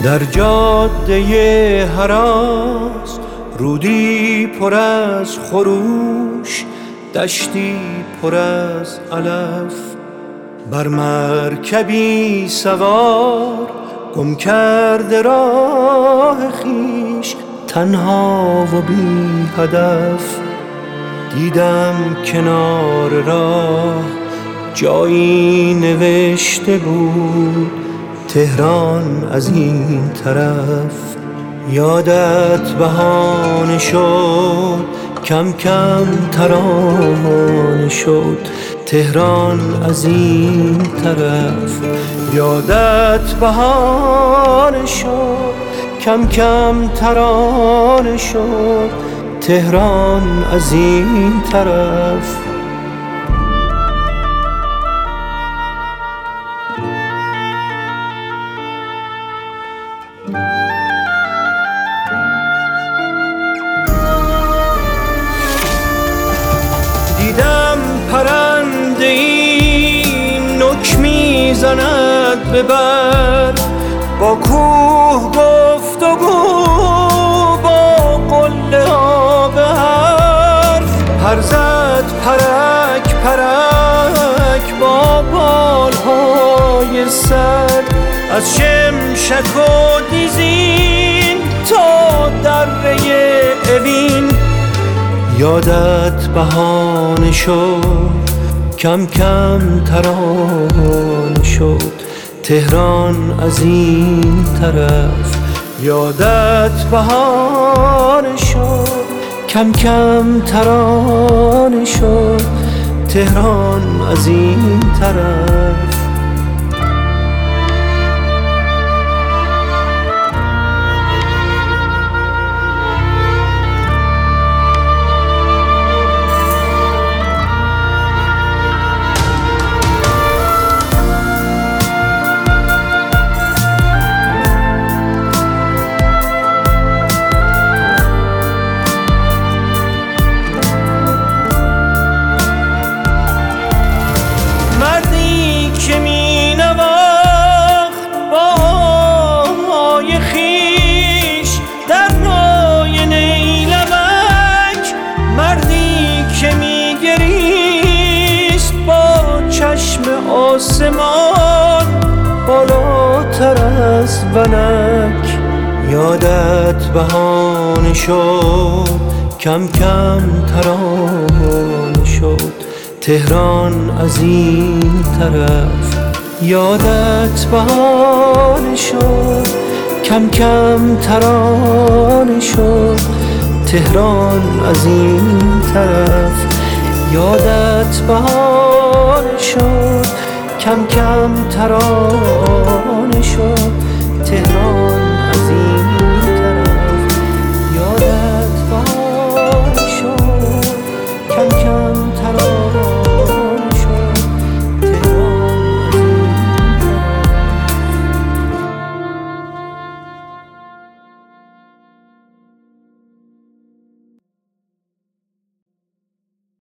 در جاده هراس رودی پر از خروش، دشتی پر از علف. بر مرکبی سوار گم کرده راه خویش، تنها و بی هدف. دیدم کنار راه جایی نوشته بود تهران از این طرف. یادت بهانه شد کم کم ترانه شد تهران از این طرف. یادت بهانه شد کم کم ترانه شد تهران از این طرف. دیدم پرنده ای نک میزند به بر، با کوه گفتگو با قله ها به حرف. پر زد پرک پرک با بالهای سر، از شمشک و دیزین تا دره اوین. یادت بهانه شد کم کم ترانه شد تهران از این طرف. یادت بهانه شد کم کم ترانه شد تهران از این طرف. آسمان بالاتر از ونک. یادت بهانه شد کم کم ترانه شد تهران از این طرف. یادت بهانه شد کم کم ترانه شد تهران از این طرف. یادت بهانه شد کم کم ترانه شد تهران